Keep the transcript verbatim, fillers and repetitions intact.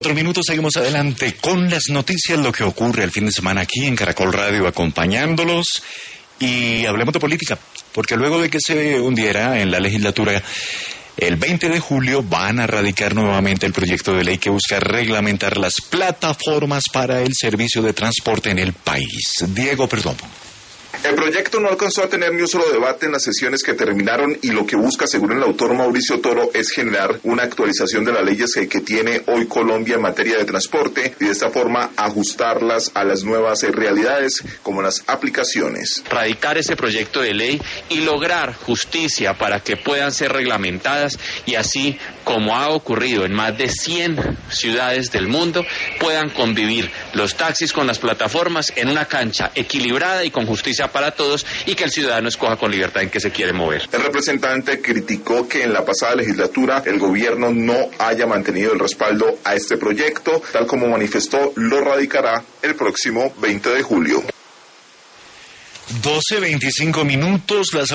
Otro minuto, seguimos adelante con las noticias, lo que ocurre el fin de semana aquí en Caracol Radio, acompañándolos. Y hablemos de política, porque luego de que se hundiera en la legislatura, el veinte de julio van a radicar nuevamente el proyecto de ley que busca reglamentar las plataformas para el servicio de transporte en el país. Diego Perdomo. El proyecto no alcanzó a tener ni un solo debate en las sesiones que terminaron y lo que busca, según el autor Mauricio Toro, es generar una actualización de las leyes que, que tiene hoy Colombia en materia de transporte y de esta forma ajustarlas a las nuevas realidades como las aplicaciones. Radicar ese proyecto de ley y lograr justicia para que puedan ser reglamentadas y así, como ha ocurrido en más de cien ciudades del mundo, puedan convivir los taxis con las plataformas en una cancha equilibrada y con justicia para todos y que el ciudadano escoja con libertad en qué se quiere mover. El representante criticó que en la pasada legislatura el gobierno no haya mantenido el respaldo a este proyecto, tal como manifestó, lo radicará el próximo veinte de julio. doce veinticinco minutos, las